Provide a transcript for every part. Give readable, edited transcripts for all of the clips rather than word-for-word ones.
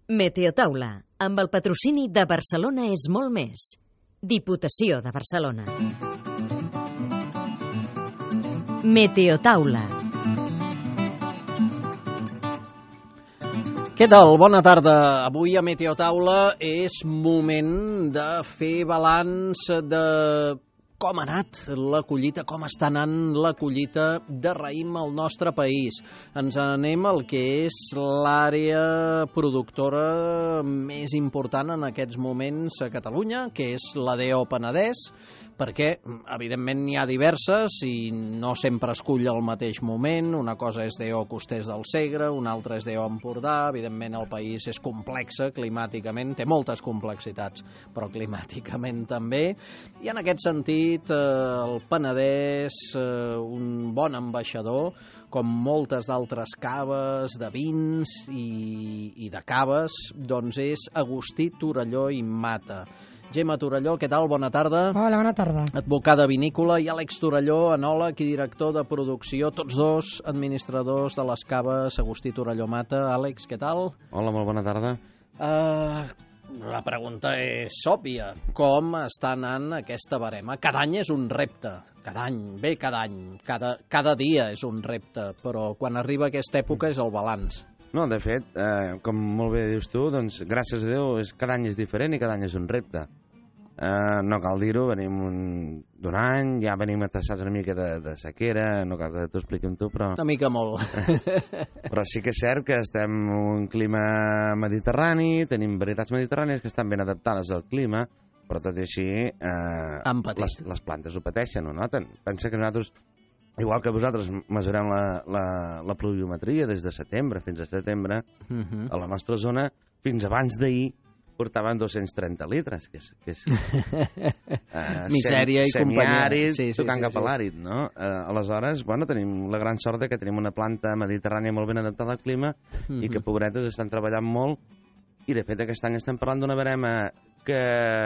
Meteotaula, amb el patrocini de Barcelona és molt més. Diputació de Barcelona. Meteotaula. Què tal? Bona tarda. Avui a Meteotaula és moment de fer balanç de com ha anat la collita, com està anant la collita de raïm al nostre país. Ens anem al que és l'àrea productora més important en aquests moments a Catalunya, que és la DO Penedès, perquè, evidentment, n'hi ha diverses i no sempre es cull al mateix moment. Una cosa és DO Costers del Segre, una altra és DO Empordà. Evidentment, el país és complex climàticament, té moltes complexitats, però climàticament també. I en aquest sentit, el Penedès, un bon ambaixador, com moltes d'altres caves, de vins i de caves, doncs és Agustí Torelló i Mata. Gemma Torelló, què tal? Bona tarda. Hola, bona tarda. Advocada vinícola, i Àlex Torelló, enòleg i director de producció, tots dos administradors de les caves Agustí Torelló Mata. Àlex, què tal? Hola, molt bona tarda. La pregunta és òbvia. Com està anant aquesta barema? Cada any és un repte. Cada any. Cada dia és un repte, però quan arriba aquesta època és el balanç. No, de fet, com molt bé dius tu, doncs, gràcies a Déu, cada any és diferent i cada any és un repte. No cal dir-ho, venim d'un any, ja venim atassats una mica de sequera, no cal que t'ho expliqui amb tu, però... Una mica molt. Però sí que és cert que estem en un clima mediterrani, tenim varietats mediterrànies que estan ben adaptades al clima, però tot i així les plantes ho pateixen, ho noten. Pensa que nosaltres, igual que vosaltres, mesurem la pluviometria des de setembre fins a setembre, a la nostra zona, fins abans d'ahir, portaven 230 litres, que és misèria i companyia. Semiàrid, tocant cap a l'àrid, no? Aleshores, bueno, tenim la gran sort que tenim una planta mediterrània molt ben adaptada al clima i que, pobretes, estan treballant molt, i de fet aquest any estem parlant d'una barema que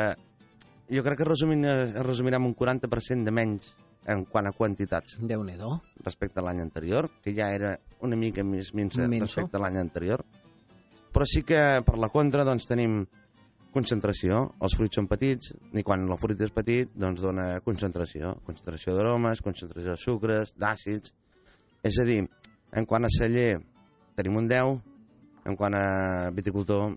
jo crec que es resumirà amb un 40% de menys en quant a quantitats. Déu-n'hi-do. Respecte a l'any anterior, que ja era una mica més minsa respecte a l'any anterior. Però sí que, per la contra, doncs, tenim concentració. Els fruits són petits, i quan el fruit és petit, doncs dona concentració. Concentració d'aromes, concentració de sucres, d'àcids. És a dir, en quant a celler, tenim un 10, en quant a viticultor,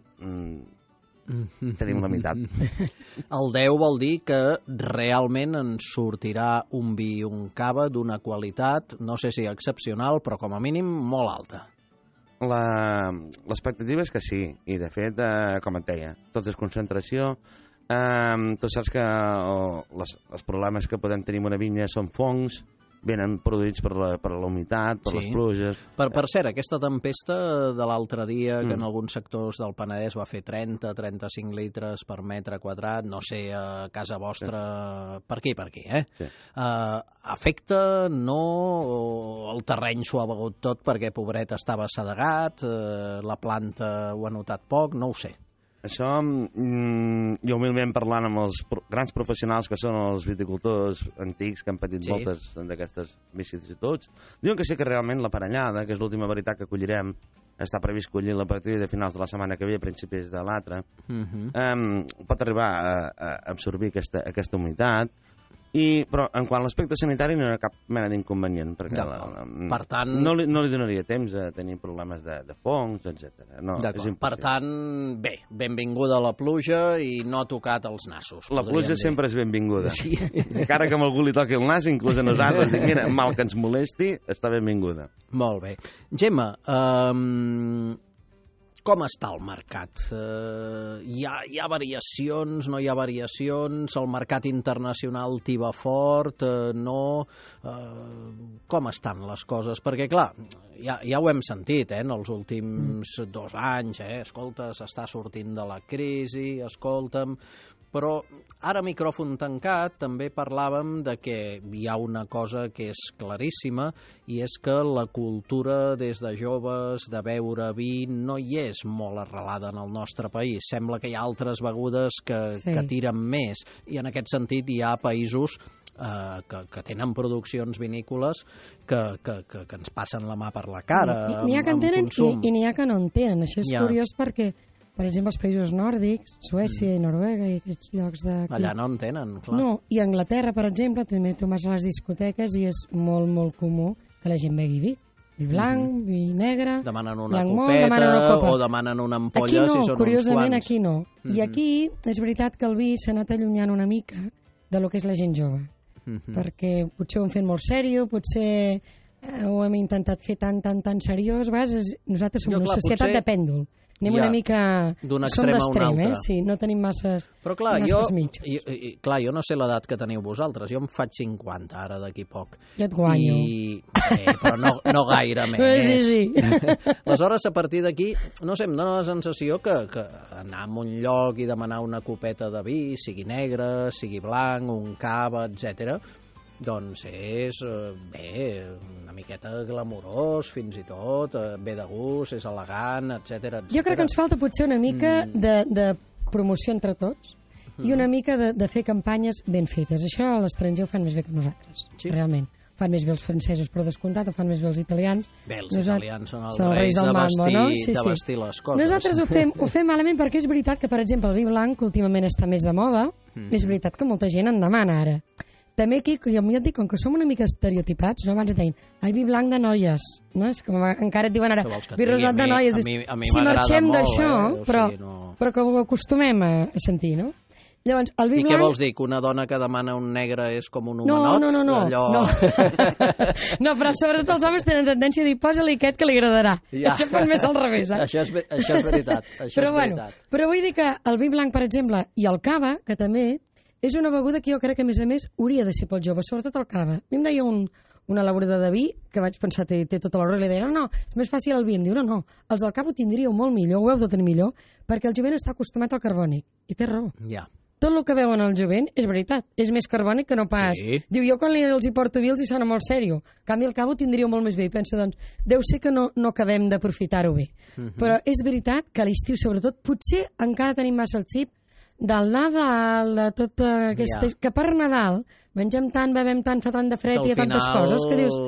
tenim la meitat. El 10 vol dir que realment ens sortirà un vi, un cava d'una qualitat, no sé si excepcional, però com a mínim molt alta. L'expectativa és que sí, i de fet, com et deia, tot és concentració. Tu saps que els problemes que podem tenir en una vinya són fongs, venen produïts per la humitat, per les pluges. Per cert, aquesta tempesta de l'altre dia, que en alguns sectors del Penedès va fer 30-35 litres per metre quadrat, no sé, a casa vostra, per aquí, Sí. Afecta, no? El terreny s'ho ha begut tot perquè, pobret, estava assedegat, la planta ho ha notat poc, no ho sé. Això, jo humilment parlant amb els grans professionals que són els viticultors antics que han patit moltes d'aquestes vicissituds, diuen que sí que realment la parellada, que és l'última varietat que collirem, està previst collir a partir de finals de la setmana que ve, a principis de l'altra, pot arribar a absorbir aquesta humitat. Però en quant a l'aspecte sanitari no hi ha cap mena d'inconvenient, perquè per tant, no li donaria temps a tenir problemes de fongs, etc. No, per tant, bé, benvinguda la pluja i no ha tocat els nassos. La pluja sempre és benvinguda. Sí. Encara que a algú li toqui el nas, inclús a nosaltres, dic, mira, mal que ens molesti, està benvinguda. Molt bé. Gemma, com està el mercat? Hi ha variacions, no hi ha variacions? El mercat internacional t'hi va fort? No? Com estan les coses? Perquè, clar, ja ho hem sentit, en els últims 2 anys, escolta, s'està sortint de la crisi, escolta'm... Però ara, micròfon tancat, també parlàvem de que hi ha una cosa que és claríssima, i és que la cultura des de joves de beure vi no hi és molt arrelada en el nostre país. Sembla que hi ha altres begudes que tiren més, i en aquest sentit hi ha països que tenen produccions vinícoles que ens passen la mà per la cara. N'hi ha que en tenen i n'hi ha que no en tenen. Això és curiós perquè per exemple, els països nòrdics, Suècia i Noruega i aquests llocs de... Allà no en tenen, clar. No, i Anglaterra, per exemple, també tu vas a les discoteques i és molt, molt comú que la gent begui vi. Vi blanc, vi negre... Demanen una blanc copeta demanen una copa. o demanen una ampolla aquí no, si són curiosament uns quants. aquí no. I aquí és veritat que el vi s'ha anat allunyant una mica de lo que és la gent jove. Perquè potser ho hem fet molt sèrio, potser ho hem intentat fer tan seriós. A vegades nosaltres som una societat de pèndol. Anem una mica... d'un som extrem a un d'extrem, altre. Sí, no tenim masses, Però clar, mitjos. jo no sé l'edat que teniu vosaltres. Jo em faig 50 ara d'aquí poc. Jo et guanyo. Però no gaire més. Sí. Aleshores, a partir d'aquí, no sé, em dóna la sensació que anar a un lloc i demanar una copeta de vi, sigui negre, sigui blanc, un cava, etc, doncs és, una miqueta glamurós, fins i tot, bé de gust, és elegant, etc. Jo crec que ens falta potser una mica de promoció entre tots i una mica de fer campanyes ben fetes. Això a l'estranger ho fan més bé que nosaltres, realment. Fan més bé els francesos, per descomptat, o fan més bé els italians. Bé, els italians són els reis de vestir les coses. Nosaltres ho fem malament perquè és veritat que, per exemple, el vi blanc, que últimament està més de moda, és veritat que molta gent en demana ara. També aquí, jo et dic, com que som una mica estereotipats, no? Abans et deien, vi blanc de noies, no? És com encara et diuen ara, vi rosat de noies. Si marxem d'això, però que ho acostumem a sentir, no? Llavors, el vi blanc... I què vols dir? Que una dona que demana un negre és com un homenot? No. No, però sobretot els homes tenen tendència a dir posa-li aquest que li agradarà. Això fan més al revés, eh? Això és veritat. Però vull dir que el vi blanc, per exemple, i el cava, que també és una beguda que jo crec que, a més, hauria de ser pels joves, sobretot el cava. A mi em deia un elaborador de vi, que vaig pensar, té tota la raó, i li deia, no, és més fàcil el vi. Em diu, no, els del cava ho tindríeu molt millor, ho heu de tenir millor, perquè el jovent està acostumat al carbònic. I té raó. Ja. Tot el que veuen al jovent és veritat, és més carbònic que no pas. Sí. Diu, jo quan els hi porto vi els hi sona molt sèrio. En canvi, el cava ho tindríeu molt més bé. I penso, doncs, deu ser que no acabem d'aprofitar-ho bé. Però és veritat que a l'estiu, sobretot, potser encara tenim massa el xip del Nadal, de tot aquest... Que per Nadal mengem tant, bevem tant, fa tant de fred i hi ha tantes coses que dius...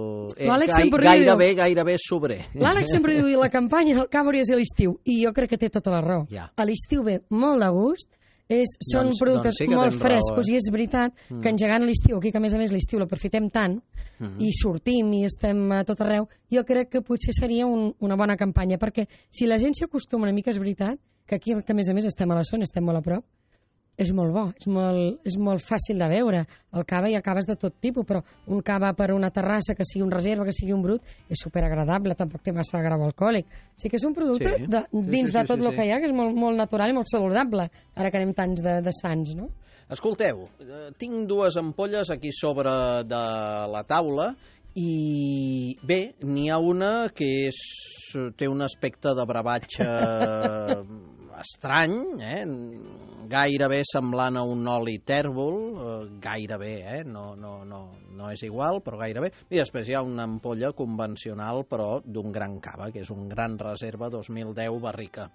Gairebé sobrer. L'Àlex sempre diu, i la campanya del cava hauria de ser a l'estiu. I jo crec que té tota la raó. A l'estiu ve molt de gust, són productes molt frescos i és veritat que engegant l'estiu, aquí que a més l'estiu l'aprofitem tant i sortim i estem a tot arreu, jo crec que potser seria una bona campanya, perquè si la gent s'hi acostuma una mica, és veritat que aquí que a més estem a la zona, estem molt a prop, és molt bo, és molt fàcil de veure. El cava hi ha caves de tot tipus, però un cava per una terrassa, que sigui un reserva, que sigui un brut, és superagradable, tampoc té massa grau alcohòlic. O sigui que és un producte dins de tot el que hi ha, que és molt natural i molt saludable, ara que anem tants de sants, no? Escolteu, tinc dues ampolles aquí sobre de la taula i bé, n'hi ha una que té un aspecte de brevatge estrany, gairebé semblant a un oli tèrbol, gairebé, no és igual, però gairebé. I després hi ha una ampolla convencional, però d'un gran cava, que és un Gran Reserva 2010 barrica.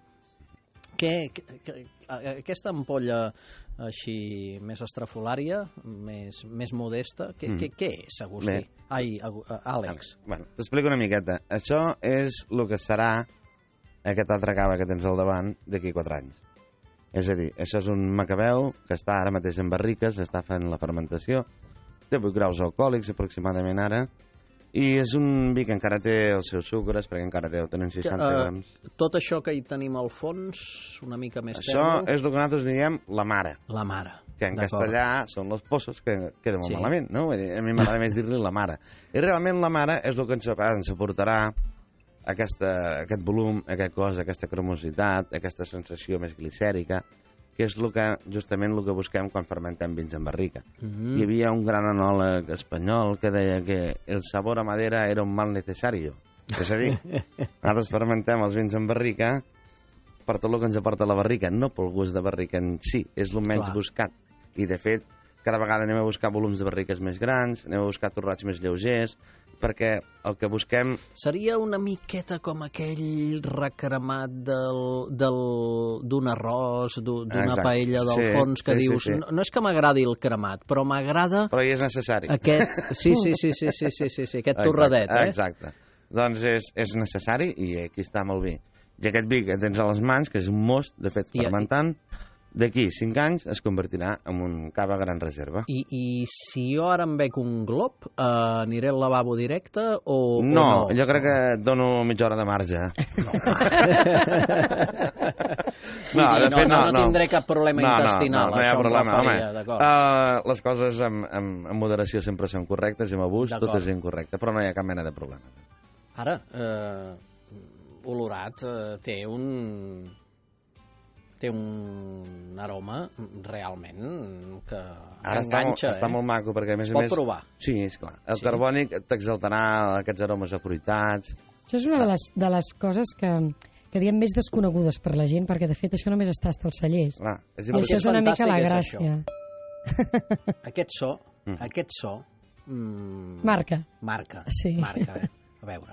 Aquesta ampolla així més estrafolària, més modesta, què és, Agustí? Àlex. Bueno, t'explico una miqueta. Això és el que serà aquest altre cava que tens al davant d'aquí 4 anys. És a dir, això és un macabeu que està ara mateix en barriques, està fent la fermentació, té 8 graus alcohòlics aproximadament ara, i és un vi que encara té els seus sucres, perquè encara tenen 60 grams. Tot això que hi tenim al fons, una mica més tèrbol... Això és el que nosaltres diem la mare. La mare. Que en castellà són los pozos, que queda molt malament, no? A mi m'agrada més dir-li la mare. I realment la mare és el que ens aportarà aquest volum, aquest cos, aquesta cremositat, aquesta sensació més glicèrica, que és justament el que busquem quan fermentem vins en barrica. Hi havia un gran enòleg espanyol que deia que el sabor a madera era un mal necesario. És a dir, nosaltres fermentem els vins en barrica per tot el que ens aporta la barrica, no pel gust de barrica en si, és el menys buscat. I, de fet, cada vegada anem a buscar volums de barriques més grans, anem a buscar torrats més lleugers, perquè el que busquem... Seria una miqueta com aquell recremat d'un arròs, d'una paella del fons, que dius, no és que m'agradi el cremat, però m'agrada... Però hi és necessari. Sí, aquest torradet, Exacte. Doncs és necessari i aquí està molt bé. I aquest vi que tens a les mans, que és un most, de fet, fermentant, d'aquí 5 anys es convertirà en un cava gran reserva. I si jo ara em bec un glob, aniré al lavabo directe o no? Jo crec que et dono mitja hora de marge. No tindré cap problema intestinal. No hi ha problema, home. Les coses amb moderació sempre són correctes i amb abús tot és incorrecte, però no hi ha cap mena de problema. Ara, olorat té un aroma realment que enganxa. Està molt maco, perquè a més a més... Pot provar. Sí, esclar. El carbònic t'exaltarà aquests aromes afruitats. Això és una de les coses que diem més desconegudes per la gent, perquè de fet això només està als cellers. I això és una mica la gràcia. Aquest so... Marca. Sí. Marca. A veure.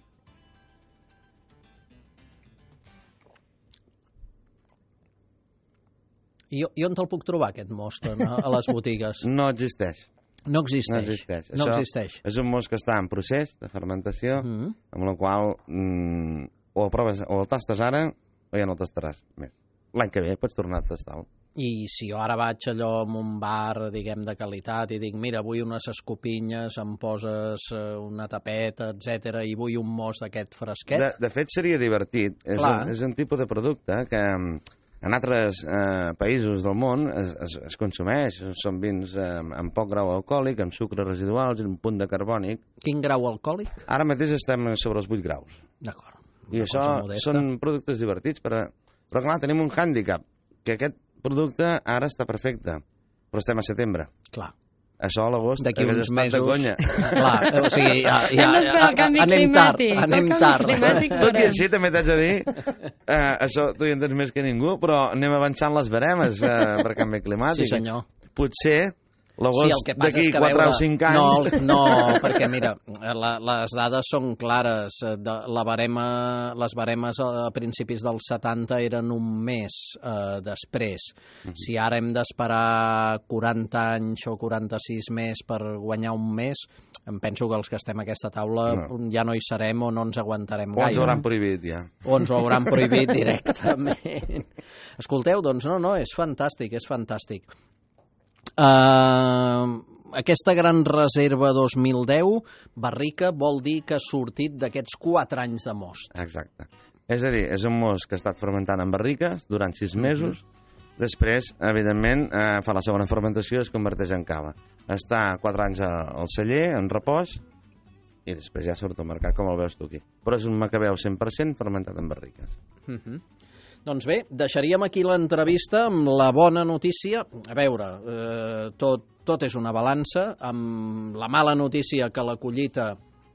I on te'l puc trobar, aquest most, a les botigues? No existeix. No existeix. És un most que està en procés de fermentació, amb la qual o el tastes ara o ja no el tastaràs més. L'any que ve pots tornar a tastar-lo. I si jo ara vaig allò en un bar, diguem, de qualitat, i dic, mira, vull unes escopinyes, em poses una tapeta, etc i vull un most d'aquest fresquet... De fet, seria divertit. És un tipus de producte que... En altres països del món es consumeix, són vins amb poc grau alcohòlic, amb sucres residuals i un punt de carbònic. Quin grau alcohòlic? Ara mateix estem sobre els 8 graus. D'acord. I això són productes divertits, però clar, tenim un hàndicap, que aquest producte ara està perfecte, però estem a setembre. Clar. Això a l'agost d'aquí uns mesos... de conya. Clar, o sigui, anem tard. Tot i així, també t'haig de dir, això tu hi entens més que ningú, però anem avançant les veremes per canvi climàtic. Sí, senyor. Potser l'agost d'aquí 4 o 5 anys... No, perquè mira, les dades són clares. Les baremes a principis dels 70 eren un mes després. Si ara hem d'esperar 40 anys o 46 més per guanyar un mes, em penso que els que estem a aquesta taula ja no hi serem o no ens aguantarem gaire. O ens ho hauran prohibit, ja. O ens ho hauran prohibit directament. Escolteu, doncs no, és fantàstic, és fantàstic. Aquesta gran reserva 2010, barrica, vol dir que ha sortit d'aquests 4 anys de most. Exacte. És a dir, és un most que ha estat fermentant en barriques durant 6 mesos, després, evidentment, fa la segona fermentació i es converteix en cava. Està 4 anys al celler, en repòs, i després ja surt al mercat, com el veus tu aquí. Però és un macabeu 100% fermentat en barriques. Doncs bé, deixaríem aquí l'entrevista amb la bona notícia. A veure, tot és una balança, amb la mala notícia que la collita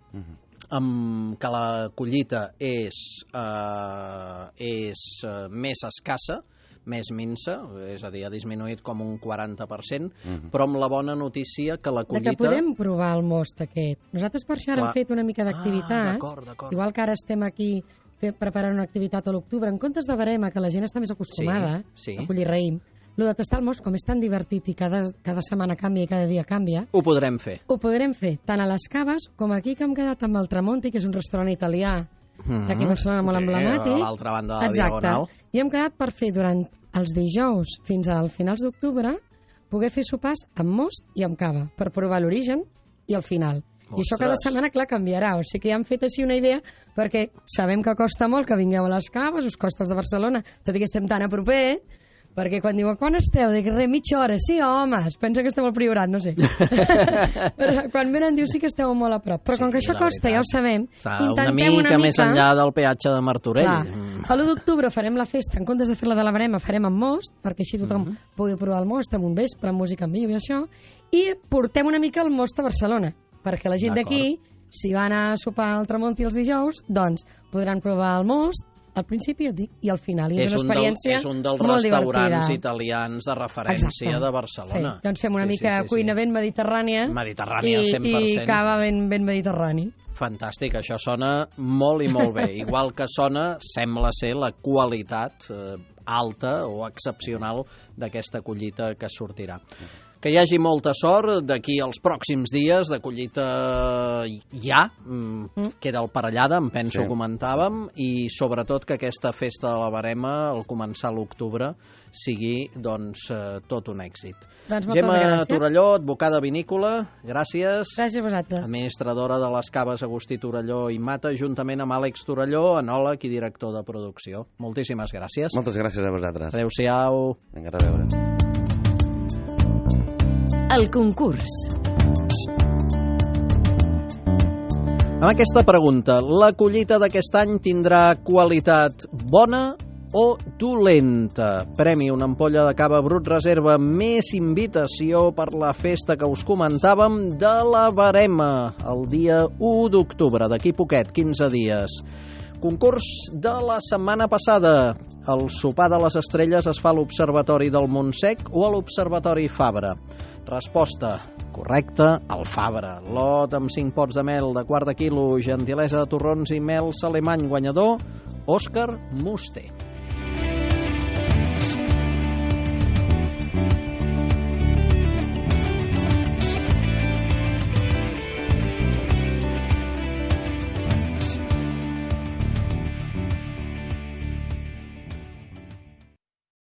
és més escassa, més minsa, és a dir, ha disminuït com un 40%, però amb la bona notícia que la collita... Que podem provar el most aquest. Nosaltres per això ara hem fet una mica d'activitat. Igual que ara estem aquí preparant una activitat a l'octubre, en comptes de barema, que la gent està més acostumada a collir raïm, el de tastar el most, com és tan divertit i cada setmana canvia i cada dia canvia... Ho podrem fer. Ho podrem fer, tant a les caves com aquí que hem quedat amb el Tramonti, que és un restaurant italià d'aquí a Barcelona molt emblemàtic. A l'altra banda de la Diagonal. I hem quedat per fer durant els dijous fins al finals d'octubre poder fer sopars amb most i amb cava, per provar l'origen i el final. I això cada setmana, clar, canviarà. O sigui que ja hem fet així una idea, perquè sabem que costa molt que vingueu a les caves, us costa de Barcelona, tot i que estem tan a proper, perquè quan diuen, quan esteu? Dic, mitja hora. Sí, home, es pensa que esteu al Priorat, no sé. Però quan venen diu, sí que esteu molt a prop. Però com que això costa, ja ho sabem, intentem una mica més enllà del peatge de Martorell. A l'1 d'octubre farem la festa, en comptes de fer-la de la barema, farem amb most, perquè així tothom pugui provar el most amb un vespre, amb música en viu i això, i portem una mica el most a Barcelona, perquè la gent d'aquí, si van a sopar al Tramonti els dijous, doncs podran provar el most al principi i al final. I és una experiència és un dels restaurants italians de referència de Barcelona. Doncs fem una mica cuina ben mediterrània. Mediterrània, 100%. I cava ben mediterrani. Fantàstic, això sona molt i molt bé. Igual que sona, sembla ser la qualitat alta o excepcional d'aquesta collita que sortirà. Que hi hagi molta sort d'aquí als pròxims dies de collita ja. Queda el Parellada, em penso, comentàvem, i sobretot que aquesta festa de la Verema, al començar l'octubre, sigui, doncs, tot un èxit. Doncs Gemma Torelló, advocada vinícola, gràcies. Gràcies a vosaltres. Administradora de les caves Agustí Torelló i Mata, juntament amb Àlex Torelló, enòleg i director de producció. Moltíssimes gràcies. Moltes gràcies a vosaltres. Adéu-siau. Vinga, a veure. El concurs. Amb aquesta pregunta, la collita d'aquest any tindrà qualitat bona o dolenta? Premi una ampolla de cava Brut Reserva, més invitació per la festa que us comentàvem de la Verema, el dia 1 d'octubre, d'aquí poquet, 15 dies. Concurs de la setmana passada. El sopar de les estrelles es fa a l'Observatori del Montsec o a l'Observatori Fabra? Resposta correcta, al Fabra. Lot amb 5 pots de mel de quart de quilo, gentilesa de torrons i mel Salemany, guanyador, Òscar Muster.